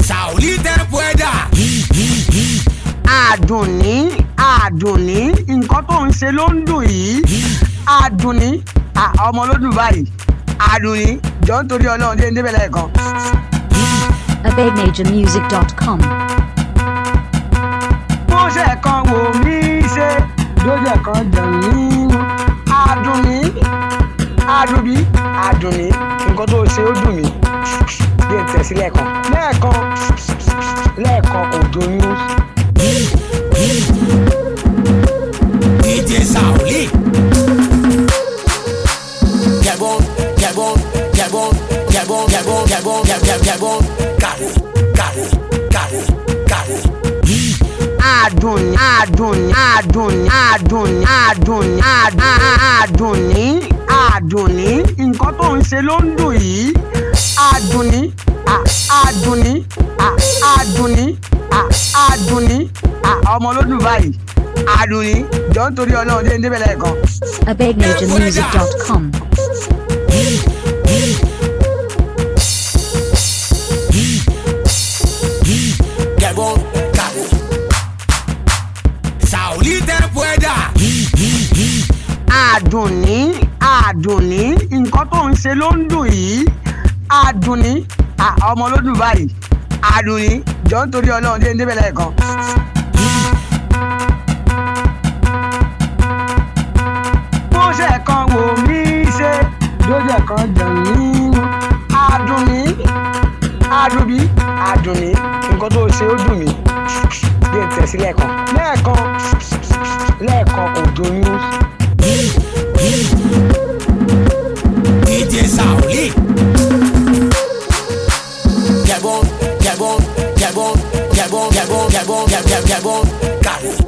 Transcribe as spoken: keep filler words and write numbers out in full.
Sauli te pueda. Àdùnní Àdùnní nǹkan tó ń ṣe ló ń dùn yìí. Àdùnní ọmọ ló dùn báyìí. Àdùnní jọ ń torí Ọlọ́run dé ń débẹ̀ lẹ́ẹ̀kan. abeg major music dot com. Bó ṣe kan wò mí ṣe lójú ẹ̀kan jẹ̀ nínú. Àdùnní Àdùnní Àdùnní nǹkan tó ṣe ó dùn mí. Bí ẹ tẹ̀ sí lẹ́ẹ̀kan lẹ́ẹ̀kan lẹ́ẹ̀kan kò doyún. D J Sauli. Gabon, Gabon, Gabon, Gabon, Gabon, Gabon, Gabon, Gabon. Cabo, cabo, cabo, cabo. Àdùnní Àdùnní Àdùnní Àdùnní Àdùnní Àdùnní Àdùnní nǹkan tó ń ṣe ló ń dùn yìí. Àdùnní Àdùnní Àdùnní Àdùnní ọmọ ló dùn báyìí. Àdùnní jọ ń torí Ọlọ́run dé ń débẹ̀ lẹ́ẹ̀kan. abeg major music dot com. Gabon, cabo. Sauli te pueda. Àdùnní Àdùnní nǹkan tó ń ṣe ló ń dùn yìí. Àdùnní ọmọ ló dùn báyìí. Àdùnní jọ ń torí Ọlọ́run dé ń débẹ̀ lẹ́ẹ̀kan. Bó ṣe kan wò mí ṣe lójú ẹ̀kan jẹ̀ nínú. Àdùnní Àdùnní Àdùnní nǹkan tó ṣe ó dùn mí. Bí ẹ tẹ̀ sí lẹ́ẹ̀kan lẹ́ẹ̀kan lẹ́ẹ̀kan kò doyún. D J Sauli. Gabon, Gabon, Gabon, Gabon, Gabon, Gabon, Gabon, Gabon, Gabon. Cabo.